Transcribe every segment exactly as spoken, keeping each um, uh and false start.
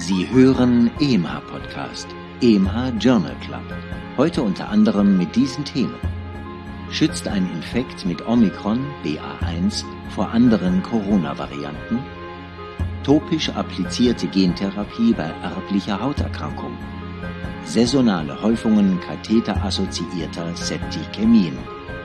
Sie hören E M H-Podcast, E M H Journal Club. Heute unter anderem mit diesen Themen. Schützt ein Infekt mit Omikron B A eins vor anderen Corona-Varianten? Topisch applizierte Gentherapie bei erblicher Hauterkrankung. Saisonale Häufungen katheterassoziierter Septikämien.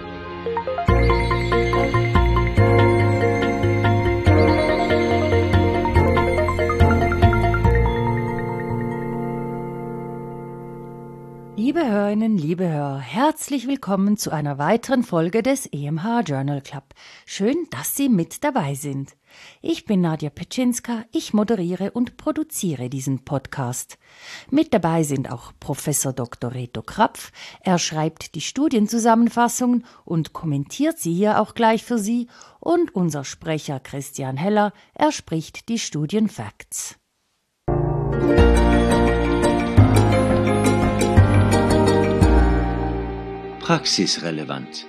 Liebe Hörerinnen, liebe Hörer, herzlich willkommen zu einer weiteren Folge des E M H Journal Club. Schön, dass Sie mit dabei sind. Ich bin Nadja Petschinska, ich moderiere und produziere diesen Podcast. Mit dabei sind auch Professor Doktor Reto Krapf. Er schreibt die Studienzusammenfassungen und kommentiert sie hier auch gleich für Sie. Und unser Sprecher Christian Heller, er spricht die Studienfacts. Praxisrelevant.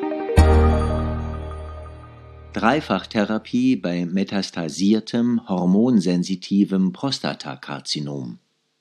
Dreifachtherapie bei metastasiertem, hormonsensitivem Prostatakarzinom.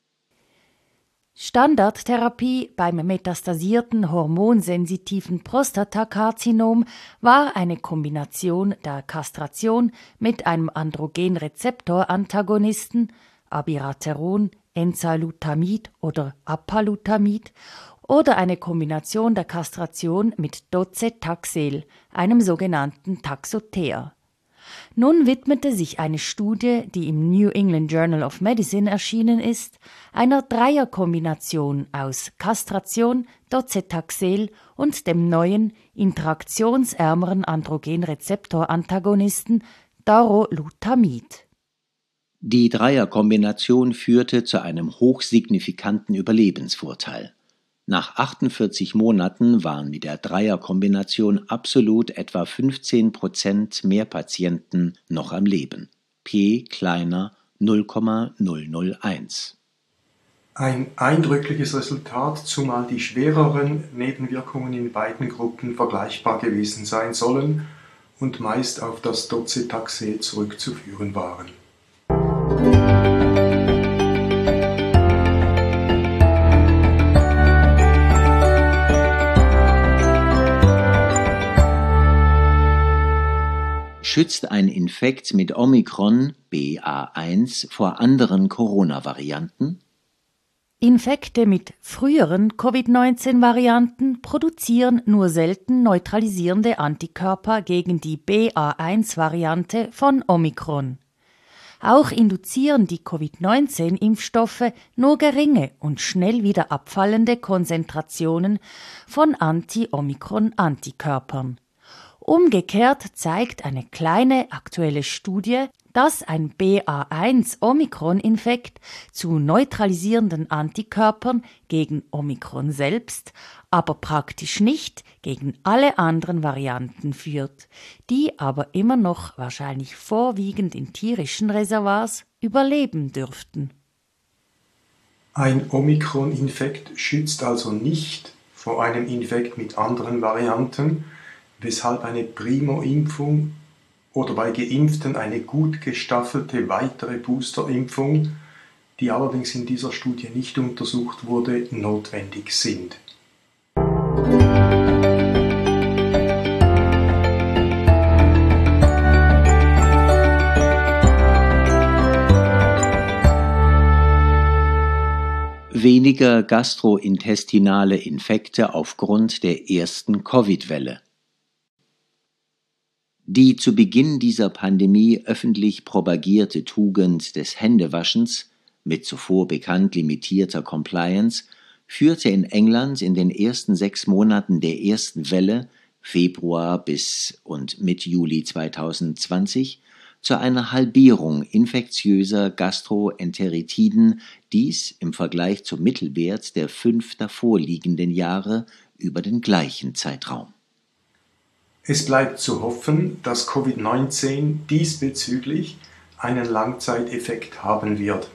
Standardtherapie beim metastasierten, hormonsensitiven Prostatakarzinom war eine Kombination der Kastration mit einem Androgenrezeptorantagonisten, Abiraterone, Enzalutamid oder Apalutamid, oder eine Kombination der Kastration mit Docetaxel, einem sogenannten Taxoter. Nun widmete sich eine Studie, die im New England Journal of Medicine erschienen ist, einer Dreierkombination aus Kastration, Docetaxel und dem neuen, interaktionsärmeren Androgenrezeptorantagonisten Darolutamid. Die Dreierkombination führte zu einem hochsignifikanten Überlebensvorteil. Nach achtundvierzig Monaten waren mit der Dreierkombination absolut etwa fünfzehn Prozent mehr Patienten noch am Leben. P kleiner null Komma null null eins. Ein eindrückliches Resultat, zumal die schwereren Nebenwirkungen in beiden Gruppen vergleichbar gewesen sein sollen und meist auf das Docetaxel zurückzuführen waren. Schützt ein Infekt mit Omikron B A eins vor anderen Corona-Varianten? Infekte mit früheren Covid neunzehn Varianten produzieren nur selten neutralisierende Antikörper gegen die B A eins Variante von Omikron. Auch induzieren die Covid neunzehn Impfstoffe nur geringe und schnell wieder abfallende Konzentrationen von Anti-Omikron-Antikörpern. Umgekehrt zeigt eine kleine aktuelle Studie, dass ein B A eins Omikron-Infekt zu neutralisierenden Antikörpern gegen Omikron selbst, aber praktisch nicht gegen alle anderen Varianten führt, die aber immer noch wahrscheinlich vorwiegend in tierischen Reservoirs überleben dürften. Ein Omikron-Infekt schützt also nicht vor einem Infekt mit anderen Varianten, weshalb eine Primo-Impfung oder bei Geimpften eine gut gestaffelte weitere Boosterimpfung, die allerdings in dieser Studie nicht untersucht wurde, notwendig sind. Weniger gastrointestinale Infekte aufgrund der ersten Covid-Welle. Die zu Beginn dieser Pandemie öffentlich propagierte Tugend des Händewaschens mit zuvor bekannt limitierter Compliance führte in England in den ersten sechs Monaten der ersten Welle, Februar bis und mit Juli zweitausendzwanzig, zu einer Halbierung infektiöser Gastroenteritiden, dies im Vergleich zum Mittelwert der fünf davorliegenden Jahre über den gleichen Zeitraum. Es bleibt zu hoffen, dass Covid neunzehn diesbezüglich einen Langzeiteffekt haben wird.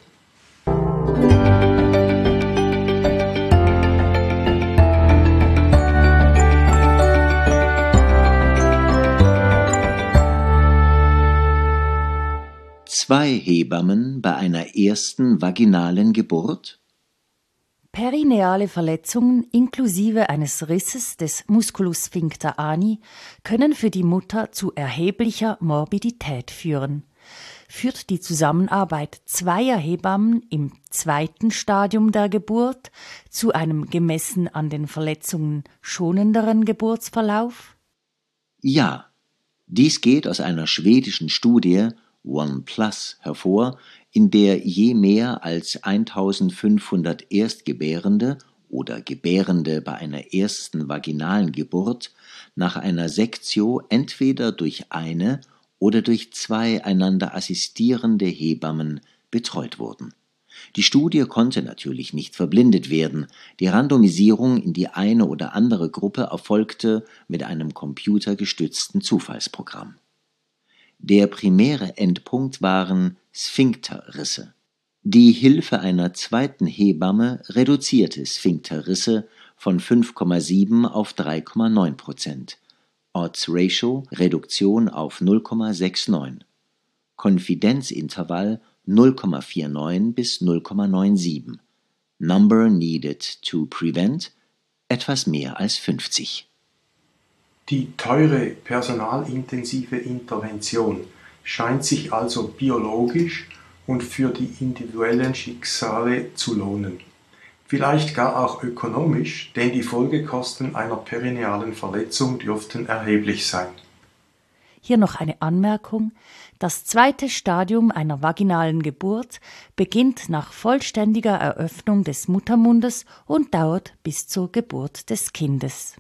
Zwei Hebammen bei einer ersten vaginalen Geburt? Perineale Verletzungen inklusive eines Risses des Musculus sphincter ani können für die Mutter zu erheblicher Morbidität führen. Führt die Zusammenarbeit zweier Hebammen im zweiten Stadium der Geburt zu einem gemessen an den Verletzungen schonenderen Geburtsverlauf? Ja, dies geht aus einer schwedischen Studie OnePlus hervor, in der je mehr als eintausendfünfhundert Erstgebärende oder Gebärende bei einer ersten vaginalen Geburt nach einer Sektio entweder durch eine oder durch zwei einander assistierende Hebammen betreut wurden. Die Studie konnte natürlich nicht verblindet werden. Die Randomisierung in die eine oder andere Gruppe erfolgte mit einem computergestützten Zufallsprogramm. Der primäre Endpunkt waren Sphinkterrisse. Die Hilfe einer zweiten Hebamme reduzierte Sphinkterrisse von fünf Komma sieben auf drei Komma neun Prozent. Odds Ratio Reduktion auf null Komma neunundsechzig. Konfidenzintervall null Komma neunundvierzig bis null Komma siebenundneunzig. Number needed to prevent etwas mehr als fünfzig. Die teure personalintensive Intervention scheint sich also biologisch und für die individuellen Schicksale zu lohnen. Vielleicht gar auch ökonomisch, denn die Folgekosten einer perinealen Verletzung dürften erheblich sein. Hier noch eine Anmerkung. Das zweite Stadium einer vaginalen Geburt beginnt nach vollständiger Eröffnung des Muttermundes und dauert bis zur Geburt des Kindes.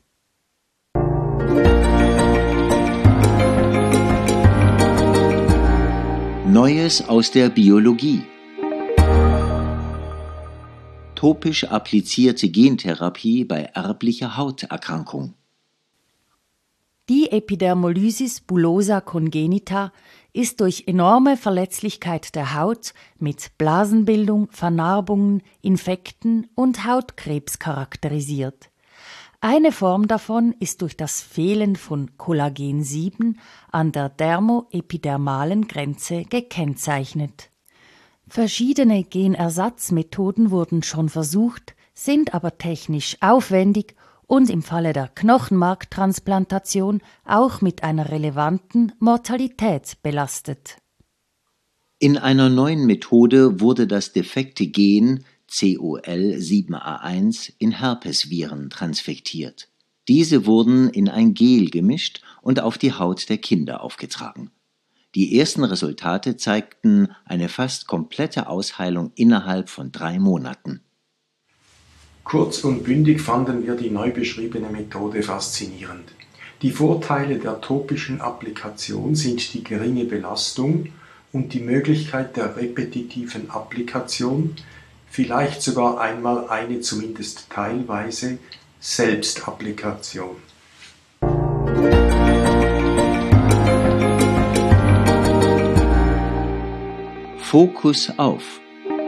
Neues aus der Biologie. Topisch applizierte Gentherapie bei erblicher Hauterkrankung. Die Epidermolysis bullosa congenita ist durch enorme Verletzlichkeit der Haut mit Blasenbildung, Vernarbungen, Infekten und Hautkrebs charakterisiert. Eine Form davon ist durch das Fehlen von Kollagen sieben an der dermoepidermalen Grenze gekennzeichnet. Verschiedene Genersatzmethoden wurden schon versucht, sind aber technisch aufwendig und im Falle der Knochenmarktransplantation auch mit einer relevanten Mortalität belastet. In einer neuen Methode wurde das defekte Gen C O L sieben A eins in Herpesviren transfektiert. Diese wurden in ein Gel gemischt und auf die Haut der Kinder aufgetragen. Die ersten Resultate zeigten eine fast komplette Ausheilung innerhalb von drei Monaten. Kurz und bündig fanden wir die neu beschriebene Methode faszinierend. Die Vorteile der topischen Applikation sind die geringe Belastung und die Möglichkeit der repetitiven Applikation, vielleicht sogar einmal eine zumindest teilweise Selbstapplikation. Fokus auf.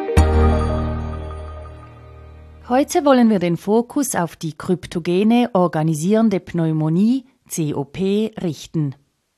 Heute wollen wir den Fokus auf die kryptogene organisierende Pneumonie C O P richten.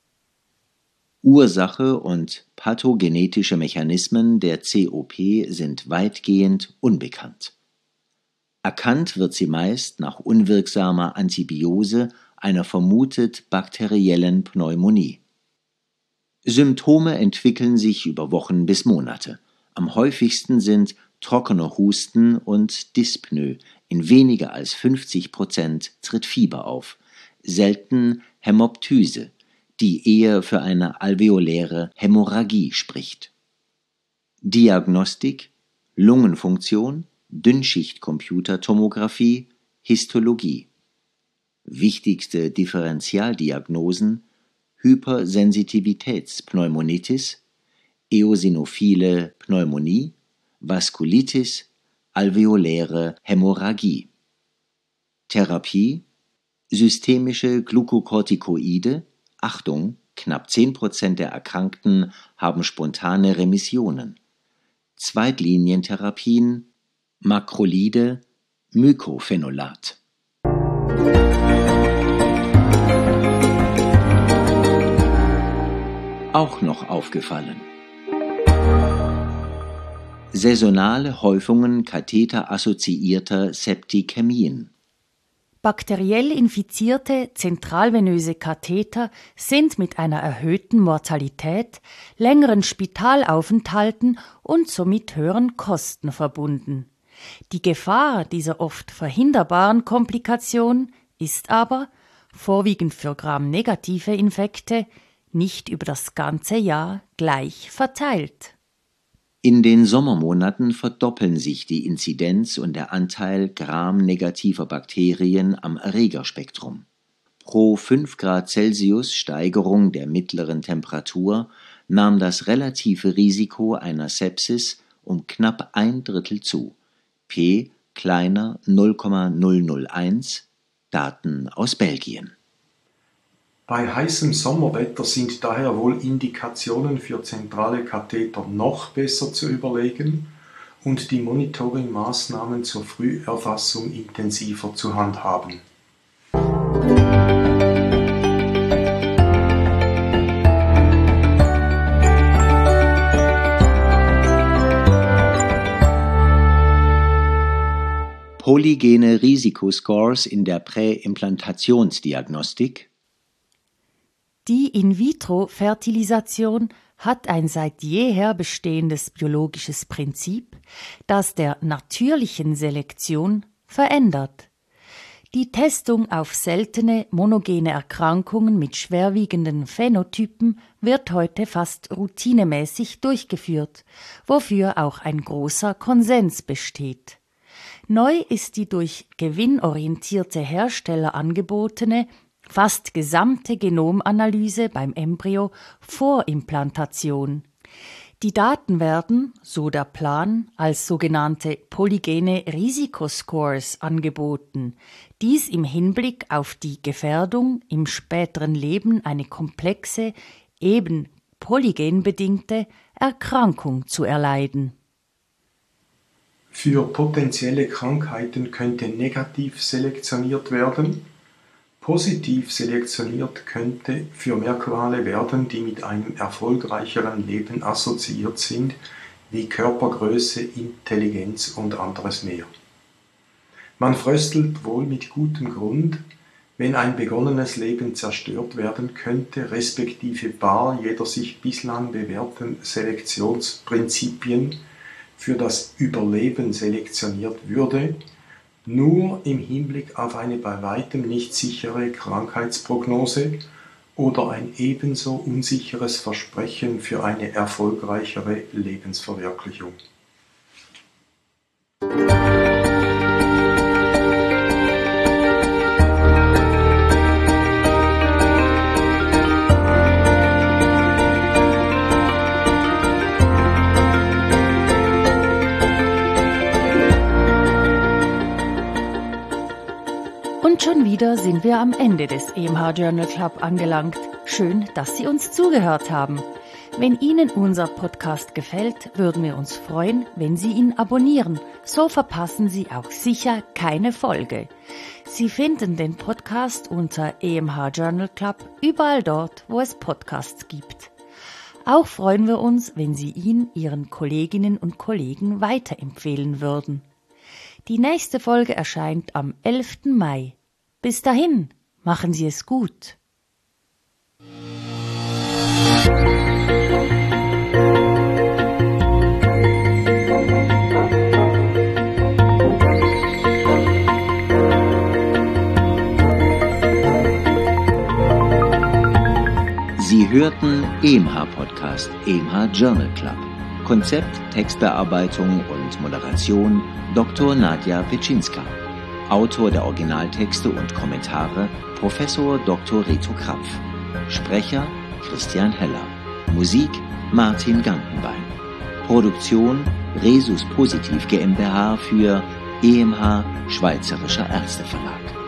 Ursache und pathogenetische Mechanismen der C O P sind weitgehend unbekannt. Erkannt wird sie meist nach unwirksamer Antibiose einer vermutet bakteriellen Pneumonie. Symptome entwickeln sich über Wochen bis Monate. Am häufigsten sind trockener Husten und Dyspnoe. In weniger als fünfzig Prozent tritt Fieber auf. Selten Hämoptyse, die eher für eine alveoläre Hämorrhagie spricht. Diagnostik: Lungenfunktion, Dünnschichtcomputertomographie, Histologie. Wichtigste Differentialdiagnosen: Hypersensitivitätspneumonitis, eosinophile Pneumonie, Vaskulitis, alveoläre Hämorrhagie. Therapie: systemische Glukokortikoide. Achtung, knapp zehn Prozent der Erkrankten haben spontane Remissionen. Zweitlinientherapien: Makrolide, Mycophenolate. Auch noch aufgefallen. Saisonale Häufungen katheterassoziierter Septikämien. Bakteriell infizierte zentralvenöse Katheter sind mit einer erhöhten Mortalität, längeren Spitalaufenthalten und somit höheren Kosten verbunden. Die Gefahr dieser oft verhinderbaren Komplikation ist aber, vorwiegend für Gram-negative Infekte, nicht über das ganze Jahr gleich verteilt. In den Sommermonaten verdoppeln sich die Inzidenz und der Anteil Gram-negativer Bakterien am Erregerspektrum. Pro fünf Grad Celsius Steigerung der mittleren Temperatur nahm das relative Risiko einer Sepsis um knapp ein Drittel zu. P kleiner null Komma null null eins, Daten aus Belgien. Bei heißem Sommerwetter sind daher wohl Indikationen für zentrale Katheter noch besser zu überlegen und die Monitoring-Maßnahmen zur Früherfassung intensiver zu handhaben. Polygene Risikoscores in der Präimplantationsdiagnostik. Die In-vitro-Fertilisation hat ein seit jeher bestehendes biologisches Prinzip, das der natürlichen Selektion verändert. Die Testung auf seltene monogene Erkrankungen mit schwerwiegenden Phänotypen wird heute fast routinemäßig durchgeführt, wofür auch ein großer Konsens besteht. Neu ist die durch gewinnorientierte Hersteller angebotene fast gesamte Genomanalyse beim Embryo vor Implantation. Die Daten werden, so der Plan, als sogenannte polygene Risikoscores angeboten, dies im Hinblick auf die Gefährdung, im späteren Leben eine komplexe, eben polygenbedingte Erkrankung zu erleiden. Für potenzielle Krankheiten könnte negativ selektioniert werden. Positiv selektioniert könnte für Merkmale werden, die mit einem erfolgreicheren Leben assoziiert sind, wie Körpergröße, Intelligenz und anderes mehr. Man fröstelt wohl mit gutem Grund, wenn ein begonnenes Leben zerstört werden könnte, respektive bar jeder sich bislang bewährten Selektionsprinzipien für das Überleben selektioniert würde, nur im Hinblick auf eine bei weitem nicht sichere Krankheitsprognose oder ein ebenso unsicheres Versprechen für eine erfolgreichere Lebensverwirklichung. Und schon wieder sind wir am Ende des E M H Journal Club angelangt. Schön, dass Sie uns zugehört haben. Wenn Ihnen unser Podcast gefällt, würden wir uns freuen, wenn Sie ihn abonnieren. So verpassen Sie auch sicher keine Folge. Sie finden den Podcast unter E M H Journal Club überall dort, wo es Podcasts gibt. Auch freuen wir uns, wenn Sie ihn Ihren Kolleginnen und Kollegen weiterempfehlen würden. Die nächste Folge erscheint am elften Mai. Bis dahin, machen Sie es gut. Sie hörten E M H-Podcast, E M H Journal Club. Konzept, Textbearbeitung und Moderation Doktor Nadja Petschinska. Autor der Originaltexte und Kommentare Professor Doktor Reto Krapf. Sprecher Christian Heller. Musik Martin Gantenbein. Produktion Resus Positiv GmbH für E M H Schweizerischer Ärzteverlag.